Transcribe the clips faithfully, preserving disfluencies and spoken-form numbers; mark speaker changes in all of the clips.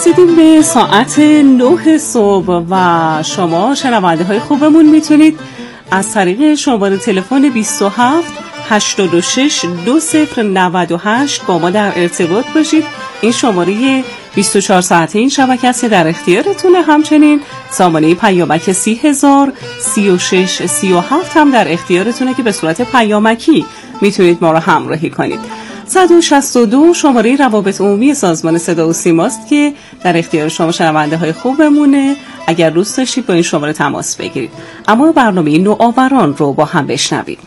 Speaker 1: رسیدیم به ساعت نه صبح و شما شنونده های خوبمون میتونید از طریق شماره تلفن بیست و هفت هشتاد و شش دو صفر نود و هشت با ما در ارتباط باشید. این شماره بیست و چهار ساعته این شبکه است در اختیارتونه. همچنین سامانه پیامک سی هزار سی و شش سی و هفت هم در اختیارتونه که به صورت پیامکی میتونید ما رو همراهی کنید. صد و شصت و دو شماره روابط عمومی سازمان صدا و سیماست که در اختیار شما شنونده های خوبمونه. اگر دوست داشتید با این شماره تماس بگیرید. اما برنامه نوآوران رو با هم بشنویم.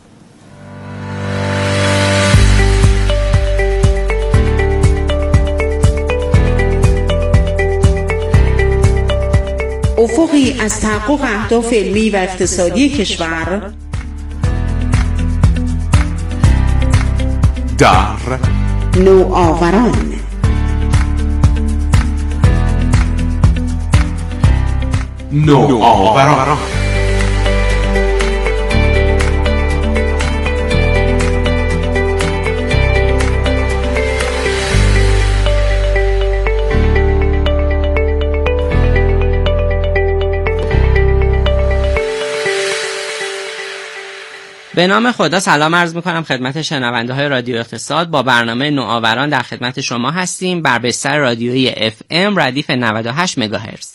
Speaker 2: افقی از تحقق اهداف علمی و اقتصادی کشور
Speaker 3: در
Speaker 2: نوآوران.
Speaker 3: نوآوران
Speaker 4: به نام خدا سلام عرض میکنم خدمت شنونده های رادیو اقتصاد. با برنامه نوآوران در خدمت شما هستیم بر بستر رادیویی اف ام ردیف نود و هشت مگاهرتز.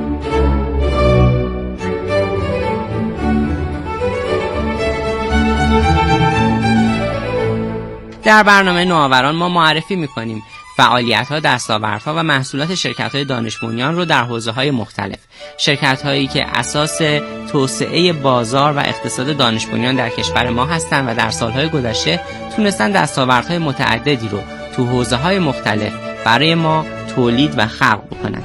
Speaker 4: در برنامه نوآوران ما معرفی میکنیم فعالیت‌ها، دستاوردها و محصولات شرکت‌های دانش بنیان رو در حوزه‌های مختلف. شرکت‌هایی که اساس توسعه بازار و اقتصاد دانش بنیان در کشور ما هستند و در سال‌های گذشته تونستن دستاوردهای متعددی رو تو حوزه‌های مختلف برای ما تولید و خلق بکنند.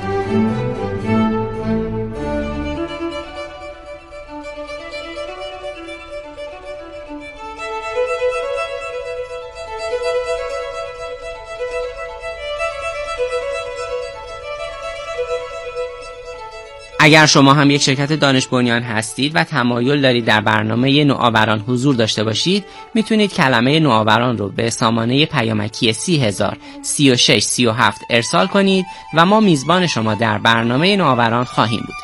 Speaker 4: اگر شما هم یک شرکت دانش بنیان هستید و تمایل دارید در برنامه نوآوران حضور داشته باشید، میتونید کلمه نوآوران رو به سامانه پیامکی سی هزار سی و شش سی و هفت ارسال کنید و ما میزبان شما در برنامه نوآوران خواهیم بود.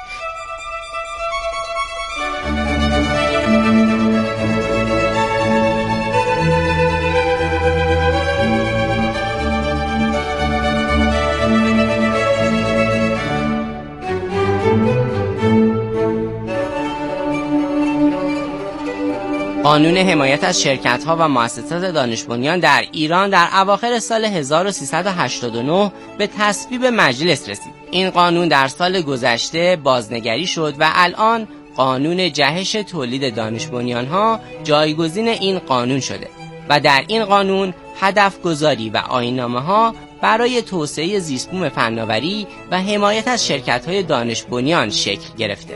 Speaker 4: قانون حمایت از شرکت‌ها و مؤسسات دانش بنیان در ایران در اواخر سال هزار و سیصد و هشتاد و نه به تصویب مجلس رسید. این قانون در سال گذشته بازنگری شد و الان قانون جهش تولید دانش بنیان‌ها جایگزین این قانون شده و در این قانون هدف گذاری و آیین‌نامه‌ها برای توسعه زیستبوم فناوری و حمایت از شرکت‌های دانش بنیان شکل گرفته.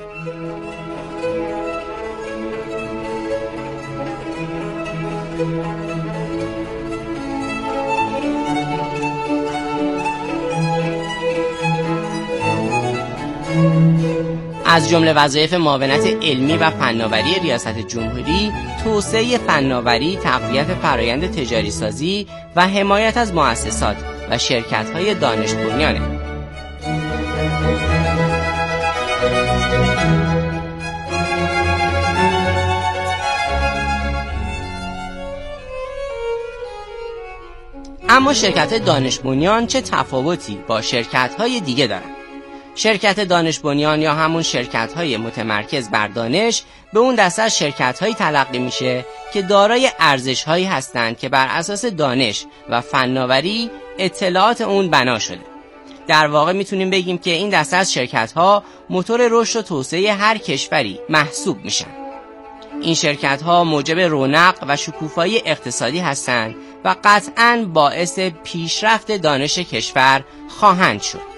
Speaker 4: از جمله وظایف معاونت علمی و فناوری ریاست جمهوری، توسعه فناوری، تقویت فرآیند تجاری سازی و حمایت از مؤسسات و شرکت‌های دانش بنیانه. اما شرکت دانش بنیان چه تفاوتی با شرکت‌های دیگه دارند؟ شرکت دانش بنیان یا همون شرکت‌های متمرکز بر دانش به اون دسته از شرکت‌هایی تلقی میشه که دارای ارزش‌هایی هستند که بر اساس دانش و فناوری اطلاعات اون بنا شده. در واقع میتونیم بگیم که این دسته از شرکت‌ها موتور رشد و توسعه هر کشوری محسوب میشن. این شرکت‌ها موجب رونق و شکوفایی اقتصادی هستند و قطعاً باعث پیشرفت دانش کشور خواهند شد.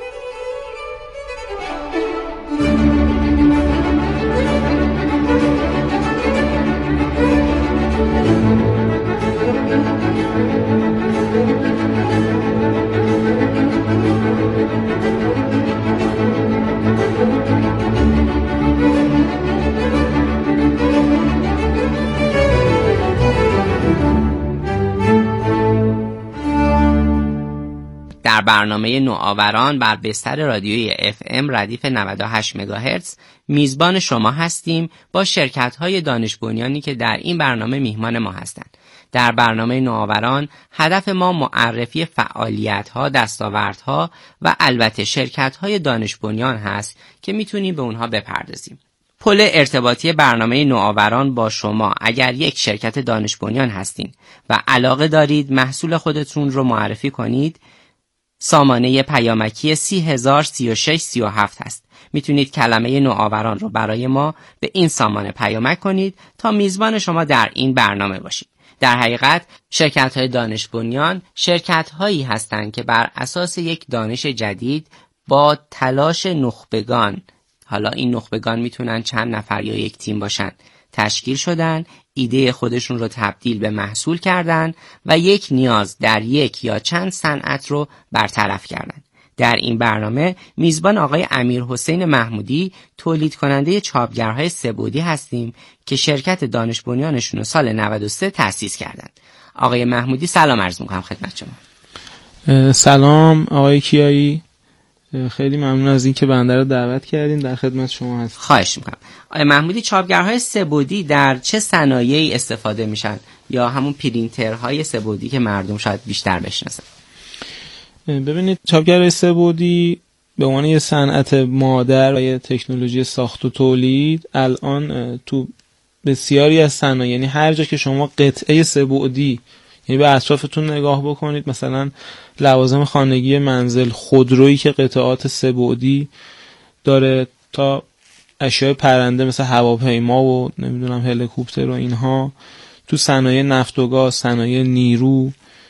Speaker 4: در برنامه نوآوران بر بستر رادیوی اف ام ردیف نود و هشت مگاهرتز میزبان شما هستیم با شرکت‌های دانش بنیانی که در این برنامه میهمان ما هستند. در برنامه نوآوران هدف ما معرفی فعالیت‌ها، دستاوردها و البته شرکت‌های دانش بنیان هست که میتونیم به اونها بپردازیم. پل ارتباطی برنامه نوآوران با شما اگر یک شرکت دانش بنیان هستین و علاقه دارید محصول خودتون رو معرفی کنید، سامانه پیامکی سی هزار سی و شش سی و هفت هست. میتونید کلمه نوآوران رو برای ما به این سامانه پیامک کنید تا میزبان شما در این برنامه باشید. در حقیقت شرکت‌های دانش بنیان شرکت‌هایی هستند که بر اساس یک دانش جدید با تلاش نخبگان، حالا این نخبگان میتونن چند نفر یا یک تیم باشن، تشکیل شدن، ایده خودشون رو تبدیل به محصول کردن و یک نیاز در یک یا چند صنعت رو برطرف کردن. در این برنامه میزبان آقای امیرحسین محمودی، تولید کننده چاپگرهای سه‌بعدی هستیم که شرکت دانش بنیانشون رو سال نود و سه تأسیس کردند. آقای محمودی سلام عرض می‌کنم خدمت شما.
Speaker 3: سلام آقای کیایی، خیلی ممنون از اینکه بنده رو دعوت کردین، در خدمت شما هستم.
Speaker 4: خواهش می‌کنم. آقای محمودی، چاپگرهای سه‌بعدی در چه صنایعی استفاده میشن یا همون پرینترهای سه‌بعدی که مردم شاید بیشتر بشناسن؟
Speaker 3: ببینید، چاپگرهای سه‌بعدی به عنوان یه صنعت مادر و یه تکنولوژی ساخت و تولید الان تو بسیاری از صنایع، یعنی هر جا که شما قطعه سه‌بعدی، یعنی به اطرافتون نگاه بکنید، مثلا لوازم خانگی منزل، خودرویی که قطعات سه‌بعدی داره تا اشیاء پرنده مثل هواپیما و نمیدونم هلیکوپتر و اینها، تو صنایع نفت و گاز، صنایع نیرو،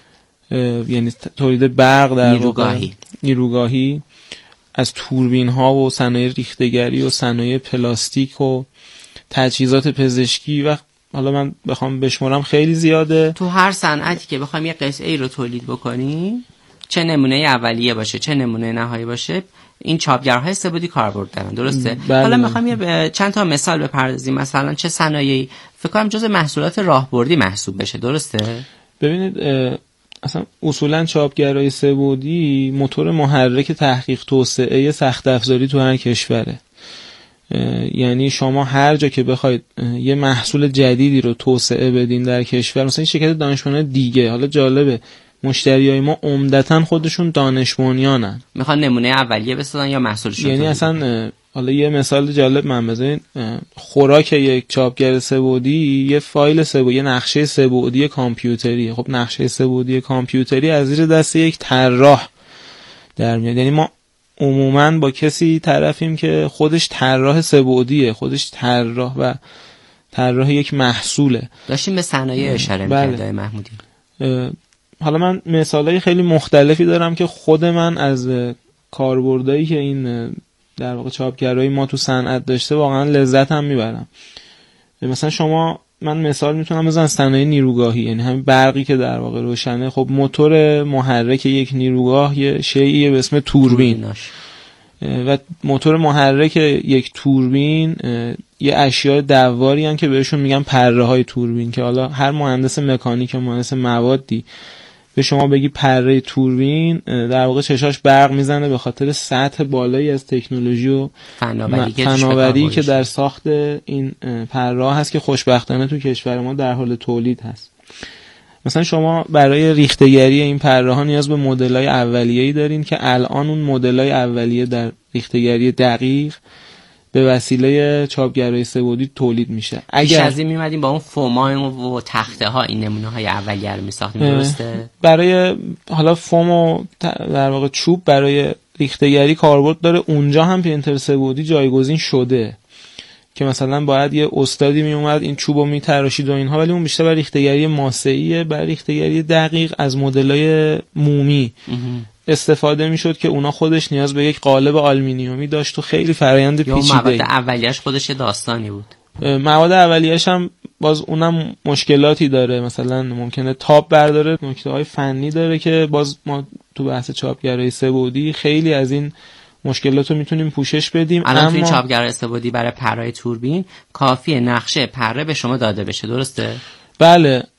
Speaker 3: یعنی تولید برق، در
Speaker 4: نیروگاهی
Speaker 3: نیروگاهی از توربین ها و صنایع ریختگری و صنایع پلاستیک و تجهیزات پزشکی و حالا من بخوام بشمارم خیلی زیاده.
Speaker 4: تو هر صنعتی که بخوایم یه قطعه ای رو تولید بکنیم، چه نمونه اولیه باشه چه نمونه نهایی باشه، این چاپگرهای سه‌بعدی کاربرد دارن، درسته؟
Speaker 3: بله.
Speaker 4: حالا میخوام یه چند تا مثال بپردازیم. مثلا چه صنایعی فکر کنم جزء محصولات راهبردی محسوب بشه، درسته؟
Speaker 3: ببینید، اصلا اصولا چاپگرهای سه‌بعدی موتور محرک تحقیق توسعه سخت افزاری تو هر کشوره. یعنی شما هر جا که بخواید یه محصول جدیدی رو توسعه بدین در کشور، مثلا این شرکت دانش بنیان دیگه، حالا جالبه مشتریای ما عمدتاً خودشون دانش بنیانن،
Speaker 4: میخوان نمونه اولیه بسازن یا محصولشون.
Speaker 3: یعنی اصلا حالا یه مثال جالب من بزنید، خوراک یک چاپگر سه‌بعدی یه فایل سه‌بعدی، یه نقشه سه‌بعدی کامپیوتری. خب نقشه سه‌بعدی کامپیوتری از زیر دست یک طراح در میاد. یعنی ما عموماً با کسی طرفیم که خودش طراح سه‌بعدیه، خودش طراح و طراح یک محصوله.
Speaker 4: داشتیم به صنایع اشاره می‌کردید آقای محمودی.
Speaker 3: حالا من مثالای خیلی مختلفی دارم که خود من از کاربردایی که این در واقع چاپگرایی ما تو صنعت داشته واقعا لذت هم میبرم. مثلا شما، من مثال میتونم بزنم صنایع نیروگاهی، یعنی همین برقی که در واقع روشنه. خب موتور محرک یک نیروگاه یه شیء به اسم توربین و موتور محرک یک توربین یه اشیاء دواری هستن که بهشون میگن پره های توربین، که حالا هر مهندس مکانیک و مهندس موادی به شما بگی پره توربین، در واقع چشاش برق میزنه به خاطر سطح بالایی از تکنولوژی و
Speaker 4: فناوری,
Speaker 3: فناوری که در ساخت این پره هست که خوشبختانه تو کشور ما در حال تولید هست. مثلا شما برای ریختگری این پره ها نیاز به مدل‌های اولیه‌ای دارین که الان اون مدل‌های اولیه در ریختگری دقیق به وسیله چاپگرهای سه‌بعدی تولید میشه.
Speaker 4: اگر از این میمدیم با اون فوما و تخته ها این نمونه های اولیه رو میساختیم، درسته؟
Speaker 3: برای حالا فوم و در واقع چوب برای ریختگری کاربرد داره، اونجا هم پرینتر سه‌بعدی جایگزین شده که مثلا باید یه استادی می اومد این چوبو میتراشید و اینها، ولی اون بیشتر برای ریختگری ماسه‌ایه. برای ریختگری دقیق از مدل‌های مومی استفاده میشد که اونا خودش نیاز به یک قالب آلومینیومی داشت و خیلی فرآیند پیچیده.
Speaker 4: مواد اولیه‌اش خودش داستانی بود.
Speaker 3: مواد اولیه‌اش هم باز اونم مشکلاتی داره، مثلا ممکنه تاب برداره، نکته‌های فنی داره که باز ما تو بحث چاپگرای سه‌بعدی خیلی از این مشکلات رو میتونیم پوشش بدیم.
Speaker 4: الان
Speaker 3: اما
Speaker 4: تو این چاپگرای سه‌بعدی برای پرهای توربین کافیه نقشه پره به شما داده بشه، درسته؟
Speaker 3: بله،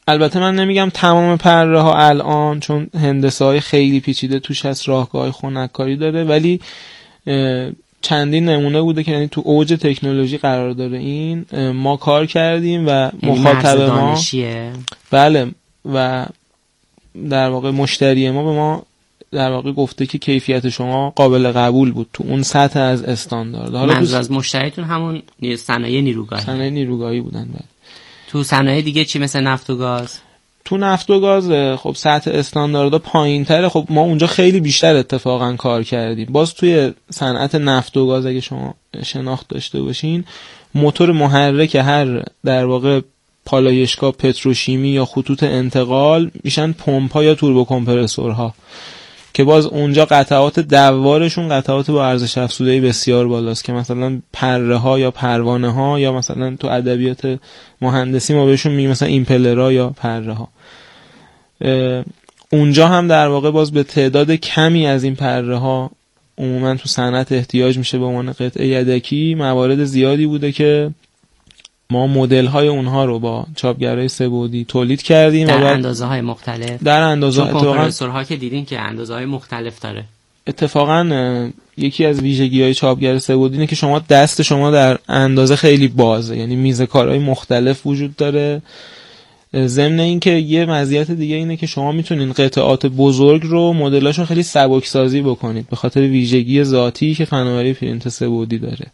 Speaker 3: البته من نمیگم تمام پره ها الان، چون هندسه های خیلی پیچیده توش هست، راهگاه های خنککاری داره، ولی چندین نمونه بوده که یعنی تو اوج تکنولوژی قرار داره این. ما کار کردیم و مخاطب ما بله و در واقع مشتری ما به ما در واقع گفته که کیفیت شما قابل قبول بود تو اون سطح از استاندارد. حالا
Speaker 4: منظور از مشتریتون همون صنایع نیروگاهی
Speaker 3: صنایع نیروگاهی بودن. بله.
Speaker 4: تو صنایع دیگه چی مثل نفت و گاز؟
Speaker 3: تو نفت و گاز خب سطح استانداردها پایین‌تره. خب ما اونجا خیلی بیشتر اتفاقا کار کردیم. باز توی صنعت نفت و گاز اگه شما شناخت داشته باشین، موتور محرک هر در واقع پالایشگاه پتروشیمی یا خطوط انتقال میشن پمپ‌ها یا توربو کمپرسورها که باز اونجا قطعات دوارشون قطعات با ارزش افزوده بسیار بالاست که مثلا پره ها یا پروانه ها یا مثلا تو ادبیات مهندسی ما بهشون میگیم مثلا ایمپلرها یا پره ها. اونجا هم در واقع باز به تعداد کمی از این پره ها عموما تو صنعت احتیاج میشه به عنوان قطعه یدکی. موارد زیادی بوده که ما مدل های اونها رو با چاپگرای سه‌بعدی تولید کردیم
Speaker 4: در اندازه های مختلف.
Speaker 3: در اندازه های
Speaker 4: کمپرسورها که دیدین که اندازه های مختلف داره.
Speaker 3: اتفاقا یکی از ویژگی های چاپگر سه‌بعدی اینه که شما دست شما در اندازه خیلی بازه، یعنی میزه کارهای مختلف وجود داره. ضمن این که یه مزیت دیگه اینه که شما میتونین قطعات بزرگ رو مدلاشون خیلی سبک سازی بکنید به خاطر ویژگی ذاتی که فناوری پرینت سه‌بعدی داره.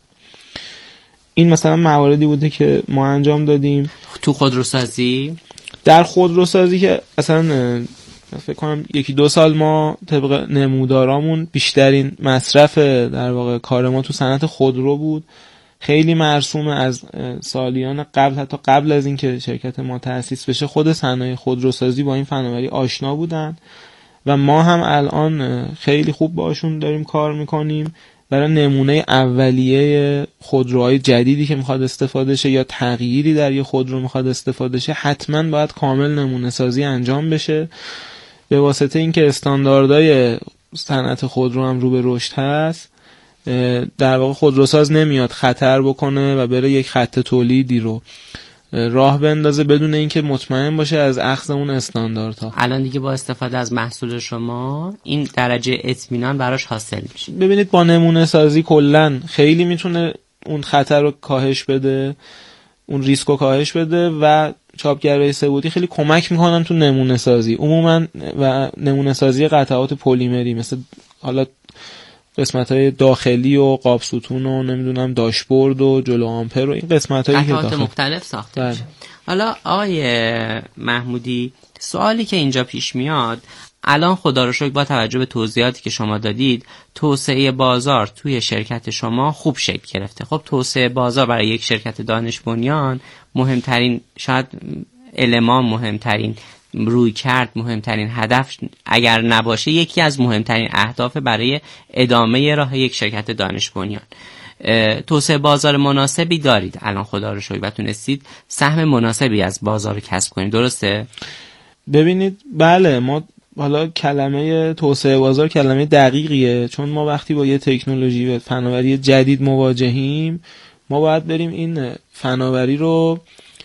Speaker 3: این مثلا مواردی بوده که ما انجام دادیم.
Speaker 4: تو خودروسازی
Speaker 3: در خودروسازی که اصلا فکر کنم یکی دو سال ما طبق نمودارامون بیشترین مصرف در واقع کار ما تو صنعت خودرو بود. خیلی مرسومه. از سالیان قبل، حتی قبل از اینکه شرکت ما تأسیس بشه، خود صنایع خودروسازی با این فناوری آشنا بودن و ما هم الان خیلی خوب باشون داریم کار میکنیم. برای نمونه اولیه خودروهای جدیدی که میخواد استفاده شه یا تغییری در یه خودرو میخواد استفاده شه، حتما باید کامل نمونه سازی انجام بشه. به واسطه اینکه استانداردهای صنعت خودرو هم رو به رشد هست، در واقع خودروساز نمیاد خطر بکنه و بره یک خط تولیدی رو راه بندازه بدون اینکه مطمئن باشه از اخذ اون استانداردها.
Speaker 4: الان دیگه با استفاده از محصول شما این درجه اطمینان براش حاصل میشه.
Speaker 3: ببینید با نمونه سازی کلا خیلی میتونه اون خطر رو کاهش بده، اون ریسک رو کاهش بده و چاپگرای سه‌بعدی خیلی کمک میکنن تو نمونه سازی عموما و نمونه سازی قطعات پلیمری، مثل حالا قسمت‌های داخلی و قاب ستون و نمیدونم داشبورد و جلو آمپر و این قسمت‌هایی که
Speaker 4: داخل مختلف ساخته میشه. حالا آقای محمودی، سوالی که اینجا پیش میاد، الان خدا رو شکر با توجه به توضیحاتی که شما دادید توسعه بازار توی شرکت شما خوب شکل گرفته. خب توسعه بازار برای یک شرکت دانش بنیان مهمترین، شاید المان مهمترین روی کرد، مهمترین هدف اگر نباشه یکی از مهمترین اهداف برای ادامه راه یک شرکت دانش بنیان. توسعه بازار مناسبی دارید الان خدا رو شکر و تونستید سهم مناسبی از بازار رو کسب کنید، درسته؟
Speaker 3: ببینید بله، ما حالا کلمه توسعه بازار کلمه دقیقیه، چون ما وقتی با یه تکنولوژی و فناوری جدید مواجهیم ما باید بریم این فناوری رو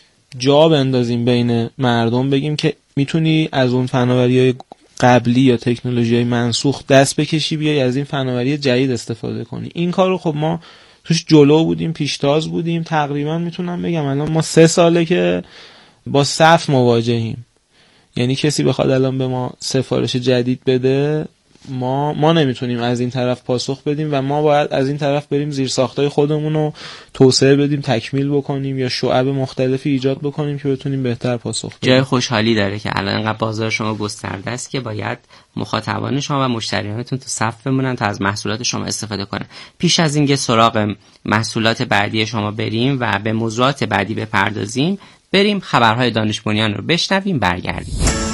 Speaker 3: جا بندازیم بین مردم، بگیم که میتونی از اون فناوری‌های قبلی یا تکنولوژی‌های منسوخ دست بکشی بیای از این فناوری جدید استفاده کنی. این کار رو خب ما توش جلو بودیم، پیشتاز بودیم. تقریبا میتونم بگم الان ما سه ساله که با صف مواجهیم. یعنی کسی بخواد الان به ما سفارش جدید بده، ما ما نمیتونیم از این طرف پاسخ بدیم و ما باید از این طرف بریم زیر ساختای خودمون رو توسعه بدیم، تکمیل بکنیم یا شعب مختلفی ایجاد بکنیم که بتونیم بهتر پاسخ بدیم.
Speaker 4: جای خوشحالی داره که الان انقدر بازار شما گسترده است که باید مخاطبان شما و مشتریانتون تو صف بمونن تا از محصولات شما استفاده کنن. پیش از اینکه سراغ محصولات بعدی شما بریم و به موضوعات بعدی بپردازیم، بریم خبرهای دانش بنیان رو بشنویم، برگردیم.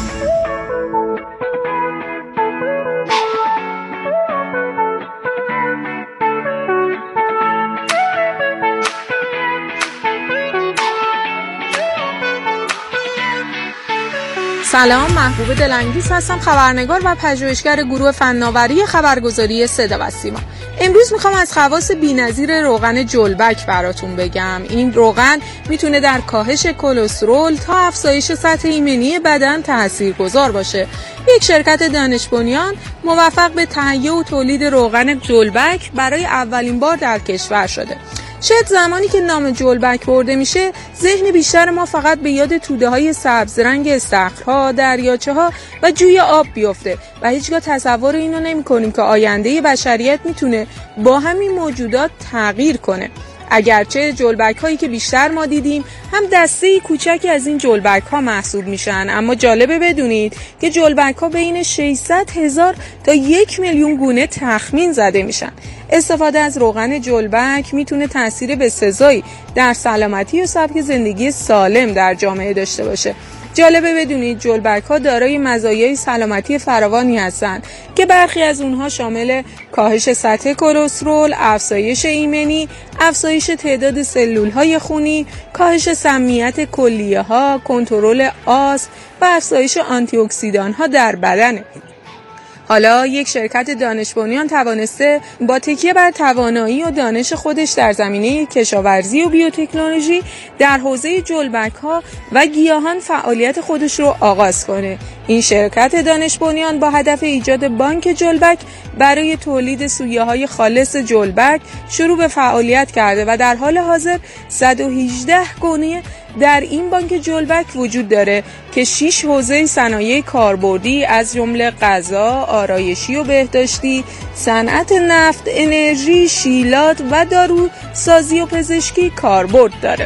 Speaker 5: سلام، محبوب دلانگیز هستم، خبرنگار و پژوهشگر گروه فناوری خبرگزاری صدا و سیما. امروز میخوام از خواص بی‌نظیر روغن جلبک براتون بگم. این روغن میتونه در کاهش کلسترول تا افزایش سطح ایمنی بدن تاثیرگذار باشه. یک شرکت دانش بنیان موفق به تهیه و تولید روغن جلبک برای اولین بار در کشور شده. شاید زمانی که نام جلبک برده میشه ذهن بیشتر ما فقط به یاد توده های سبز رنگ استخرها، دریاچه ها و جوی آب بیفته و هیچگاه تصور اینو نمی کنیم که آینده بشریت میتونه با همین موجودات تغییر کنه. اگرچه جلبک هایی که بیشتر ما دیدیم هم دسته کوچکی از این جلبک ها محسوب میشن، اما جالبه بدونید که جلبک ها بین ششصد هزار تا یک میلیون گونه تخمین زده میشن. استفاده از روغن جلبک میتونه تأثیر بسزایی در سلامتی و سبک زندگی سالم در جامعه داشته باشه. جالبه بدونید جلبک ها دارای مزایای سلامتی فراوانی هستند که برخی از اونها شامل کاهش سطح کلسترول، افزایش ایمنی، افزایش تعداد سلول های خونی، کاهش سمیت کلیه ها، کنترل آسم و افزایش آنتی اکسیدان ها در بدنه. حالا یک شرکت دانش بنیان توانسته با تکیه بر توانایی و دانش خودش در زمینه کشاورزی و بیوتکنولوژی در حوزه جلبک ها و گیاهان فعالیت خودش رو آغاز کنه. این شرکت دانش بنیان با هدف ایجاد بانک جلبک برای تولید سویه های خالص جلبک شروع به فعالیت کرده و در حال حاضر صد و هجده گونه در این بانک جلبک وجود داره که شش حوزه صنایع کاربردی از جمله غذا، آرایشی و بهداشتی، صنعت نفت، انرژی، شیلات و دارو سازی و پزشکی کاربرد داره.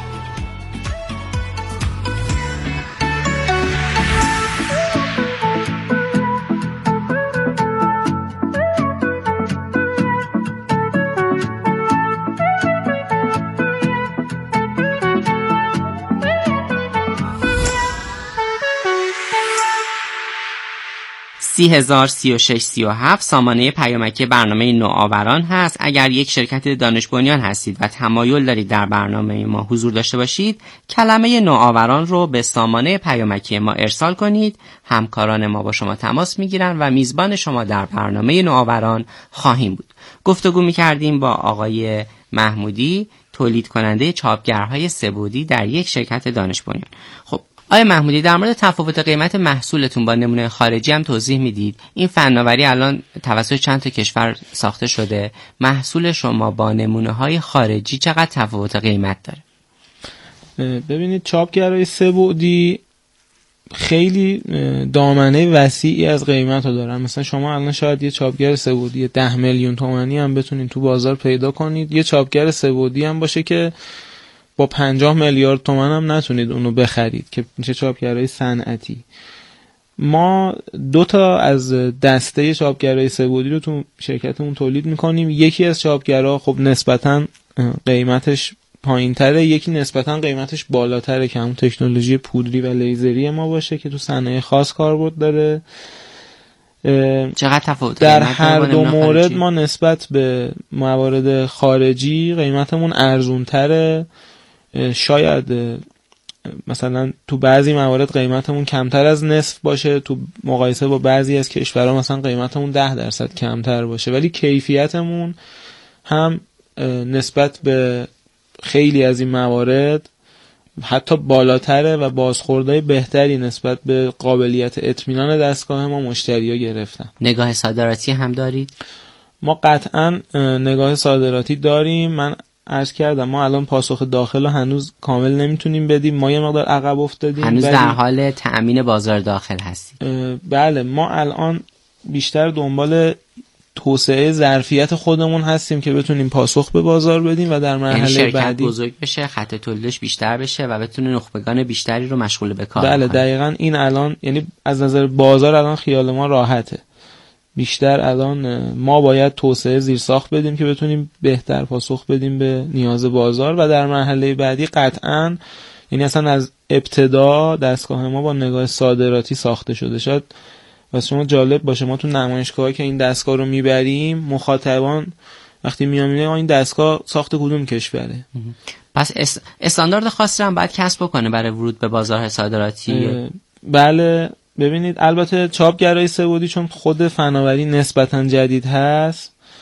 Speaker 4: سی هزار سی و شش سی و هفت سامانه پیامکی برنامه نوآوران هست. اگر یک شرکت دانش بنیان هستید و تمایل دارید در برنامه ما حضور داشته باشید، کلمه نوآوران رو به سامانه پیامکی ما ارسال کنید. همکاران ما با شما تماس میگیرن و میزبان شما در برنامه نوآوران خواهیم بود. گفتگو میکردیم با آقای محمودی، تولید کننده چاپگرهای سه‌بعدی در یک شرکت دانش بنیان. خب آقای محمودی، در مورد تفاوت قیمت محصولتون با نمونه خارجی هم توضیح میدید. این فناوری الان توسط چند تا کشور ساخته شده. محصول شما با نمونه های خارجی چقدر تفاوت قیمت داره؟
Speaker 3: ببینید، چاپگرهای سه‌بعدی خیلی دامنه وسیعی از قیمت رو دارن. مثلا شما الان شاید یه چاپگر سه‌بعدی ده میلیون تومانی هم بتونید تو بازار پیدا کنید. یه چاپگر سه‌بعدی هم باشه که با پنجاه میلیارد تومان هم نتونید اونو بخرید، که میشه چاپگرهای صنعتی. ما دو تا از دسته چاپگرهای سه‌بعدی رو تو شرکتمون تولید میکنیم. یکی از چاپگرها خب نسبتاً قیمتش پایین‌تره، یکی نسبتاً قیمتش بالاتره که همون تکنولوژی پودری و لیزری ما باشه که تو صنایع خاص کاربرد داره.
Speaker 4: چقدر تفاوت
Speaker 3: در هر دو مورد ما نسبت به موارد خارجی قیمتمون ارزون‌تره. شاید مثلا تو بعضی موارد قیمتمون کمتر از نصف باشه، تو مقایسه با بعضی از کشورها مثلا قیمتمون ده درصد کمتر باشه، ولی کیفیتمون هم نسبت به خیلی از این موارد حتی بالاتره و بازخوردهای بهتری نسبت به قابلیت اطمینان دستگاه ما مشتری‌ها گرفتن.
Speaker 4: نگاه صادراتی هم دارید؟
Speaker 3: ما قطعا نگاه صادراتی داریم. من عرض کردم ما الان پاسخ داخل رو هنوز کامل نمیتونیم بدیم، ما یه مقدار عقب افتادیم.
Speaker 4: هنوز در حال تأمین بازار داخل هستید؟
Speaker 3: بله، ما الان بیشتر دنبال توسعه ظرفیت خودمون هستیم که بتونیم پاسخ به بازار بدیم و در مرحله
Speaker 4: شرکت
Speaker 3: بعدی
Speaker 4: بزرگ بشه، خط تولیدش بیشتر بشه و بتونه نخبگان بیشتری رو مشغول به کار
Speaker 3: بله
Speaker 4: کنه.
Speaker 3: دقیقاً این الان، یعنی از نظر بازار الان خیال ما راحته. بیشتر الان ما باید توسعه زیرساخت بدیم که بتونیم بهتر پاسخ بدیم به نیاز بازار و در مرحله بعدی قطعاً، یعنی اصلا از ابتدا دستگاه ما با نگاه صادراتی ساخته شده. شاید واسه شما جالب باشه، ما تو نمایشگاهی که این دستگاه رو میبریم مخاطبان وقتی میان میگن این دستگاه ساخت کدوم کشوره.
Speaker 4: پس اس... استاندارد خاصی هم باید کسب بکنه برای ورود به بازار صادراتی؟
Speaker 3: بله. ببینید البته چاپگرای سه‌بعدی چون خود فناوری نسبتاً جدید هست،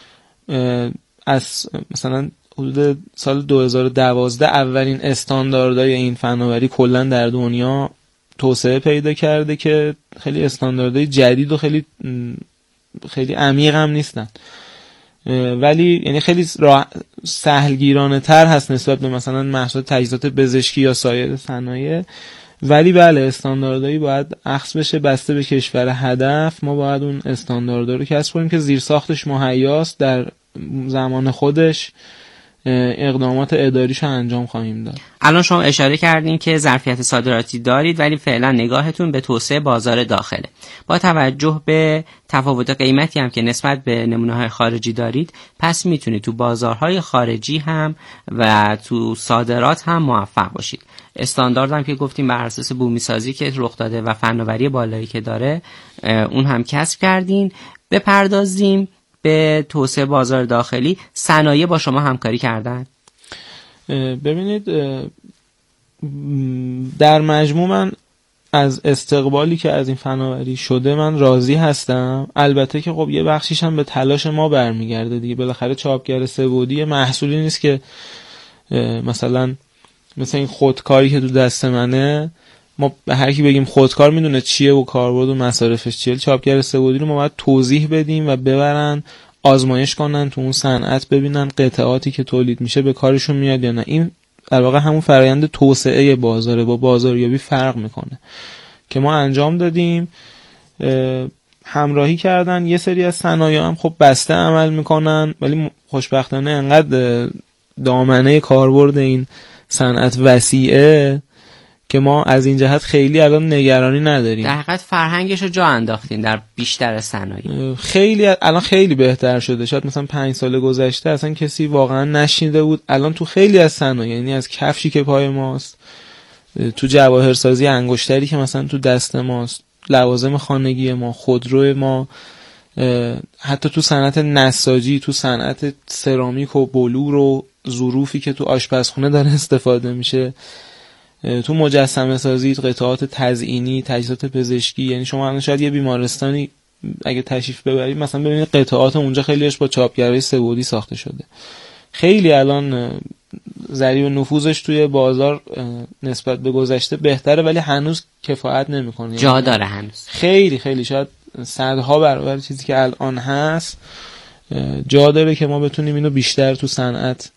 Speaker 3: از مثلا حدود سال دو هزار و دوازده اولین استانداردهای این فناوری کلا در دنیا توسعه پیدا کرده که خیلی استانداردهای جدید و خیلی خیلی عمیق هم نیستن، ولی یعنی خیلی سهلگیرانه تر هست نسبت به مثلا محصولات تجهیزات پزشکی یا سایر صنایع. ولی بله استانداردهایی باید اخذ بشه بسته به کشور هدف. ما باید اون استانداردها رو کسب کنیم که زیرساختش مهیاست، در زمان خودش اقدامات اداریش رو انجام خواهیم داد.
Speaker 4: الان شما اشاره کردین که ظرفیت صادراتی دارید ولی فعلا نگاهتون به توسعه بازار داخله. با توجه به تفاوت قیمتی هم که نسبت به نمونه‌های خارجی دارید، پس میتونید تو بازارهای خارجی هم و تو صادرات هم موفق باشید. استاندارد هم که گفتیم بر اساس بومی سازی که رخ داده و فناوری بالایی که داره اون هم کسب کردین. بپردازیم به توسعه بازار داخلی. صنایع با شما همکاری کردن؟
Speaker 3: ببینید در مجموع من از استقبالی که از این فناوری شده من راضی هستم. البته که خب یه بخشیش هم به تلاش ما برمیگرده دیگه. بالاخره چاپگر سه‌بعدی محصولی نیست که مثلا مثلا این خودکاری که تو دست منه ما به هر کی بگیم خودکار میدونه چیه و کاربرد و مصارفش چیه. چاپگر سه‌بعدی رو ما باید توضیح بدیم و ببرن آزمایش کنن تو اون صنعت، ببینن قطعاتی که تولید میشه به کارشون میاد یا نه. این در واقع همون فرآیند توسعه بازاره، با بازاریابی فرق میکنه که ما انجام دادیم. همراهی کردن یه سری از صنایع هم خب بسته عمل میکنن، ولی خوشبختانه انقدر دامنه کاربرد این صنعت وسیعه که ما از این جهت خیلی الان نگرانی نداریم.
Speaker 4: در حقیقت فرهنگش رو جا انداختین در بیشتر صنایع.
Speaker 3: خیلی الان خیلی بهتر شده. شاید مثلا پنج سال گذشته اصلا کسی واقعا نشنیده بود. الان تو خیلی از صنایع، یعنی از کفشی که پای ماست، تو جواهرسازی انگشتری که مثلا تو دست ماست، لوازم خانگی ما، خودرو ما، حتی تو صنعت نساجی، تو صنعت سرامیک و بلور و ظروفی که تو آشپزخونه داره استفاده میشه، تو مجسمه سازی، قطعات تزئینی، تجهیزات پزشکی. یعنی شما الان شاید یه بیمارستانی اگه تشریف ببرید مثلا ببینید قطعات اونجا خیلیش با چاپگرای سه‌بعدی ساخته شده. خیلی الان ذریع نفوذش توی بازار نسبت به گذشته بهتره، ولی هنوز کفایت نمیکنه.
Speaker 4: جا داره هنوز.
Speaker 3: خیلی خیلی شاید صدها برابر چیزی که الان هست جا داره که ما بتونیم اینو بیشتر تو صنعت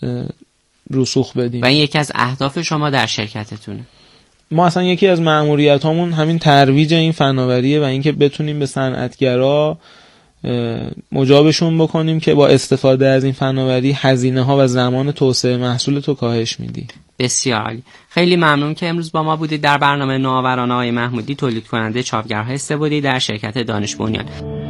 Speaker 3: رسوخ بدیم.
Speaker 4: و این یکی از اهداف شما در شرکتتونه؟
Speaker 3: ما اصلا یکی از مأموریتامون همین ترویج این فناوریه و اینکه بتونیم به صنعتگرا مجابشون بکنیم که با استفاده از این فناوری هزینه ها و زمان توسعه محصول تو کاهش میدی.
Speaker 4: بسیار عالی. خیلی ممنون که امروز با ما بودید در برنامه نوآورانه آقای محمودی، تولید کننده چاپگرهای سه‌بعدی در شرکت دانش بنیان.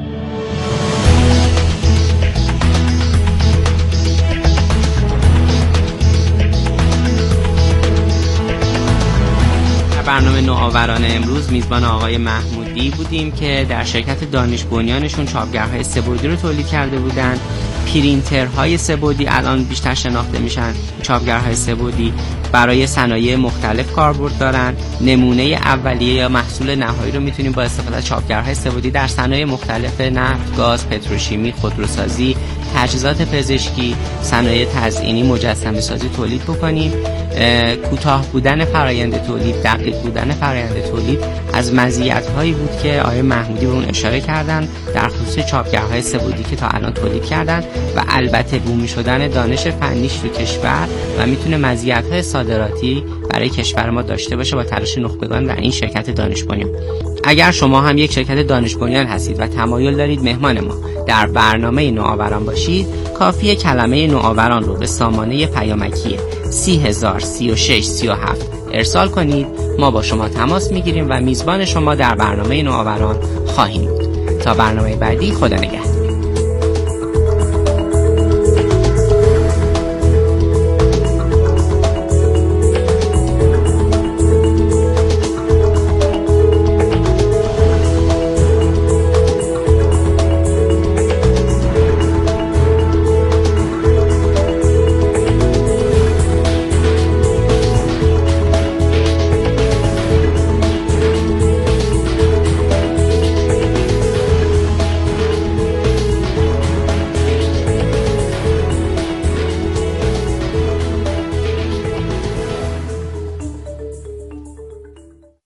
Speaker 4: برنامه نوآورانه امروز میزبان آقای محمودی بودیم که در شرکت دانش بنیانشون چاپگرهای سه‌بعدی رو تولید کرده بودن. پرینترهای سه‌بعدی الان بیشتر شناخته میشن. چاپگرهای سه‌بعدی برای صنایع مختلف کاربرد دارن. نمونه اولیه یا محصول نهایی رو میتونیم با استفاده از چاپگرهای سه‌بعدی در صنایع مختلف نفت، گاز، پتروشیمی، خودروسازی، تجهیزات پزشکی، صنایع تزئینی، مجسمه سازی تولید بکنیم. کوتاه بودن فرآیند تولید، دقیق بودن فرآیند تولید از مزیت‌هایی بود که آقای محمودی به اون اشاره کردن در خصوص چاپگرهای سه‌بعدی که تا الان تولید کردن و البته بومی شدن دانش فنیش تو کشور و میتونه مزیت‌های صادراتی برای کشور ما داشته باشه با تلاش نخبگان در این شرکت دانش بنیان. اگر شما هم یک شرکت دانش بنیان هستید و تمایل دارید مهمان ما در برنامه نوآوران باشید، کافیه کلمه نوآوران رو به سامانه پیامکی سی هزار سی و شش سی و هفت ارسال کنید. ما با شما تماس میگیریم و میزبان شما در برنامه نوآوران خواهیم بود. تا برنامه بعدی، خدا نگهدار.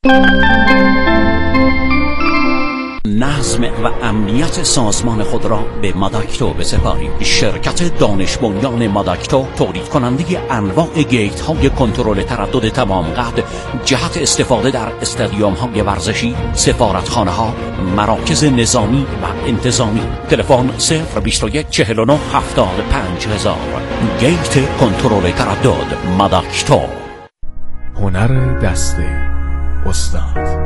Speaker 6: نظم و امنیت سازمان خود را به ماداکتو بسپارید. شرکت دانش بنیان ماداکتو تولید کننده انواع گیت های کنترل تردد تمام قد جهت استفاده در استادیوم های ورزشی، سفارتخانه ها، مراکز نظامی و انتظامی. تلفن صفر بیست و یک چهل و نه هفتاد و پنج هزار. گیت کنترل تردد ماداکتو.
Speaker 7: هنر دسته استاد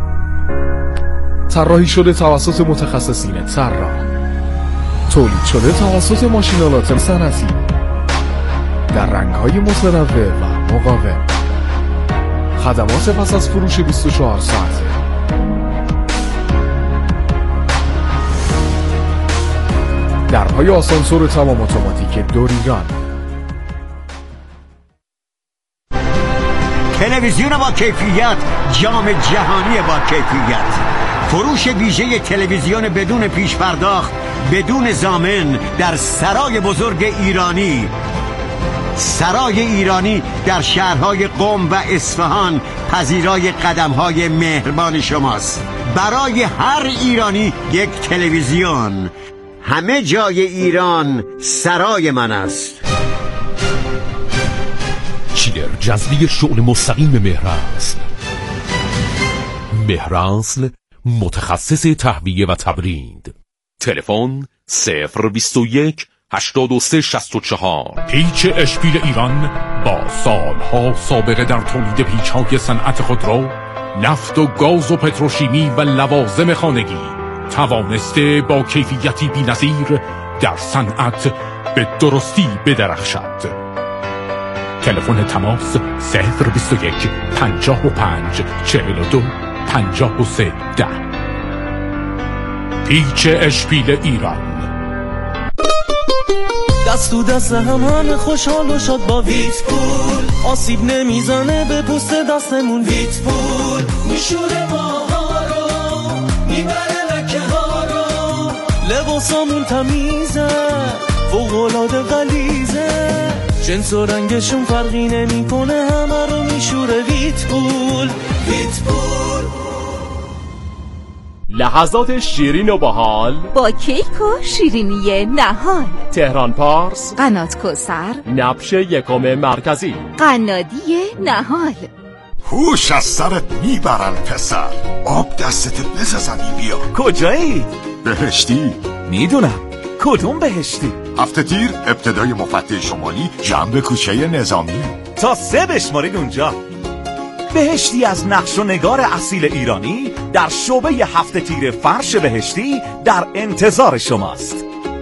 Speaker 7: طراحی شده توسط متخصصین طراح، تولید شده توسط ماشین‌آلات صنعتی در رنگ‌های متنوع و مقاوم. خدمات پس از فروش بیست و چهار ساعته. درهای آسانسور تمام اتوماتیک دور ایران.
Speaker 8: تلویزیون با کیفیت، جام جهانی با کیفیت. فروش ویژه تلویزیون بدون پیش پرداخت، بدون ضامن در سرای بزرگ ایرانی. سرای ایرانی در شهرهای قم و اصفهان پذیرای قدمهای مهربان شماست. برای هر ایرانی یک تلویزیون. همه جای ایران سرای من است.
Speaker 9: چیلر جذبی شغل مستقیم مهرنسل. مهرنسل متخصص تهویه و تبرید. تلفن صفر بیست و یک هشتاد و سه شصت و چهار. پیچ اشپیل ایران با سالها سابقه در تولید پیچ‌های صنعت خودرو، نفت و گاز و پتروشیمی و لوازم خانگی توانسته با کیفیتی بی‌نظیر در صنعت به درستی بدرخشد. تلفن تماس صفر بیست و یک پنجاه و پنج چهل و دو پنجاه و سه ده. پیچ اشپیل ایران.
Speaker 10: دست تو دست هم همه خوشحال و شاد با ویت پول. آسیب نمیزنه به پوست دستمون. ویت پول میشوره ماها رو، میبره لکه ها رو. لباسامون تمیزه، فوق‌العاده غلیظه. جنس و رنگشون فرقی نمیکنه، همه رو میشوره ویت پول. ویت پول.
Speaker 11: لحظات شیرین و باحال
Speaker 12: با کیک و شیرینی نهال.
Speaker 11: تهران پارس،
Speaker 12: قنات کوثر،
Speaker 11: نبش یکم مرکزی،
Speaker 12: قنادی نهال.
Speaker 13: هوش از سرت میبرن پسر، آب دستت بزنی بیا.
Speaker 14: کجایی؟
Speaker 13: بهشتی.
Speaker 14: میدونم. کدوم بهشتی؟
Speaker 13: هفته تیر ابتدای مفتح شمالی جنب کوچه نظامی.
Speaker 14: تا سه بشمارید اونجا. بهشتی از نقش و نگار اصیل ایرانی در شعبه هفته تیر فرش بهشتی در انتظار شماست.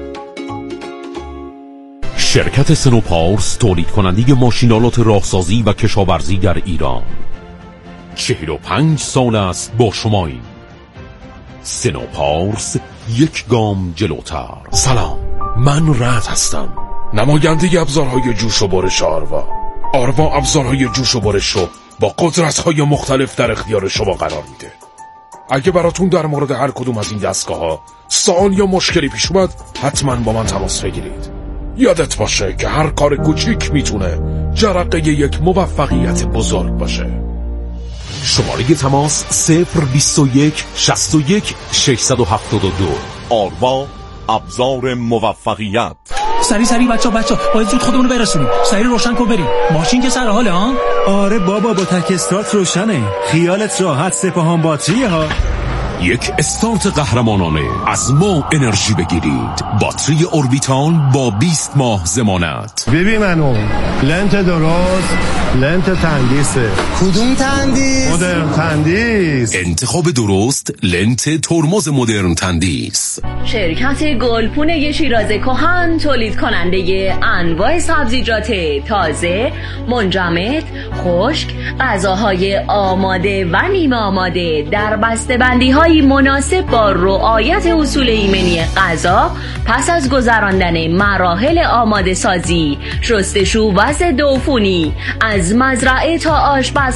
Speaker 9: شرکت سنوپارس تولید کننده ماشین‌آلات راهسازی و کشاورزی در ایران. چهل و پنج سال است با شماییم. سنوپارس یک گام جلوتر.
Speaker 7: سلام، من رعد هستم، نماینده ابزارهای جوش و برش آروا. آروا ابزارهای جوش و برش رو با قدرت‌های مختلف در اختیار شما قرار میده. اگه براتون در مورد هر کدوم از این دستگاه‌ها سوال یا مشکلی پیش اومد، حتما با من تماس بگیرید. یادت باشه که هر کار کوچیک میتونه جرقه یک موفقیت بزرگ باشه.
Speaker 9: شماره تماس صفر بیست و یک شصت و یک ششصد و هفتاد و دو.
Speaker 11: آروا ابزار موفقیت.
Speaker 10: سری سری بچا بچا باید زود خودمونو برسونیم. سری روشن کن بریم. ماشین که سر حاله ها؟
Speaker 15: آره بابا، با تک استارت روشنه. خیالت راحت، سپاهان باتری ها.
Speaker 9: یک استارت قهرمانانه. از ما انرژی بگیرید. باتری اوربیتال با بیست ماه ضمانت.
Speaker 15: ببین منو لنت درست، لنت تندیسه.
Speaker 10: کدوم تندیس؟
Speaker 15: مدرن تندیس.
Speaker 9: انتخاب درست، لنت ترمز مدرن تندیس.
Speaker 16: شرکت گلپونه شیراز کهن تولید کننده انواع سبزیجات تازه، منجمد، خشک، غذاهای آماده و نیمه آماده در بسته‌بندی های مناسب با رعایت اصول ایمنی غذا پس از گذراندن مراحل آماده سازی، شستشو و ضد عفونی از مزرعه تا آشپز